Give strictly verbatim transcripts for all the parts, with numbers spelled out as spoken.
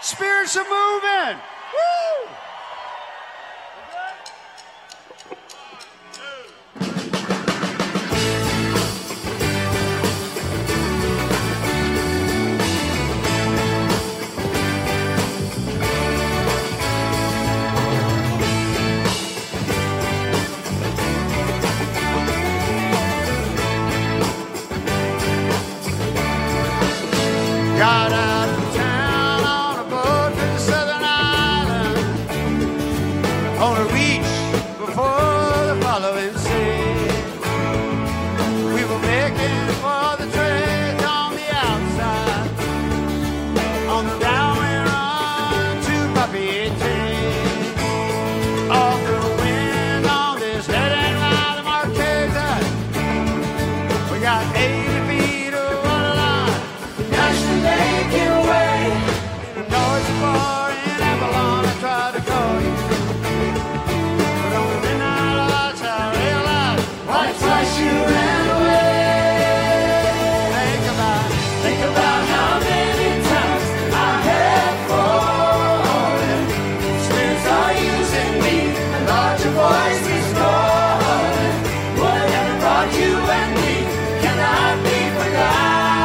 Spirits are moving. Woo! Got out of town on a boat to the southern island, on a beach before the following sea. We were making for the trade on the outside, on the downwind run to Papeete. Off the wind on this heading ride of Marquesa, we got eighty feet of water line. Making way, the noise bar in Avalon. I tried to call you, but on the midnight lights I realized why twice you ran away. Think about, think about how many times I have fallen. Spirits are using me, and larger voice is calling. Whatever brought you and me cannot be forgotten.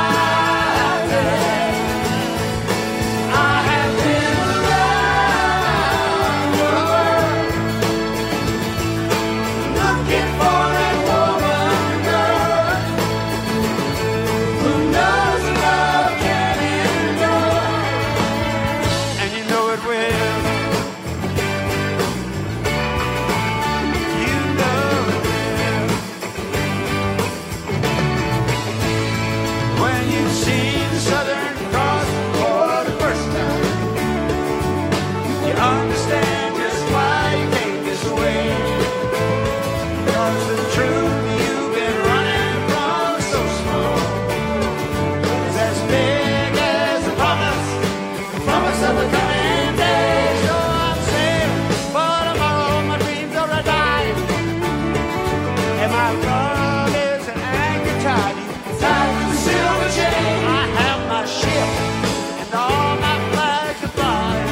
Understand just why you came this way. Cause the truth you've been running from so small is as big as the promise, the promise of a coming day. So I'm saying, for tomorrow my dreams are a dying, and my love is an anchor tied, tied with a silver chain. I have my ship and all my flags are flying.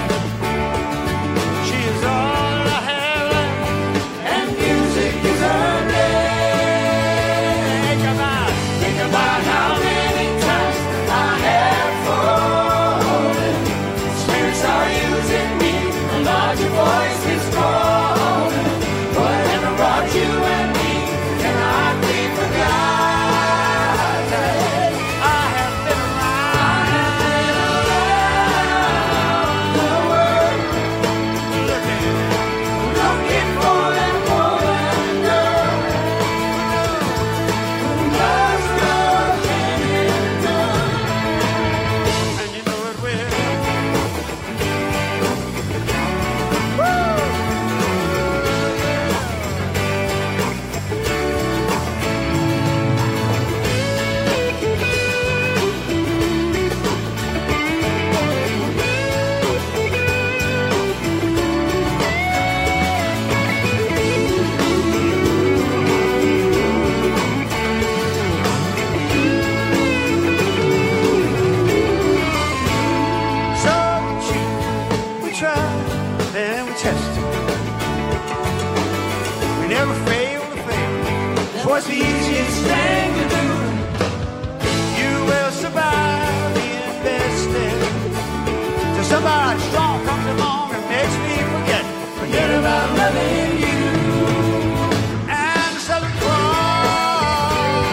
Never fail to fail. What's the easiest thing to do? You will survive being bested till somebody strong comes along and makes me forget, forget about loving you. And the Southern Cross.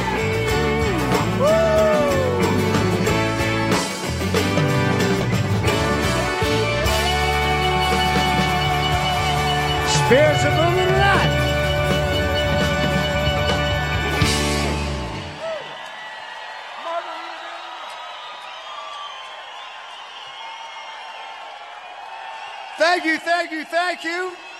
Woo! Spirits are moving tonight. Thank you, thank you, thank you.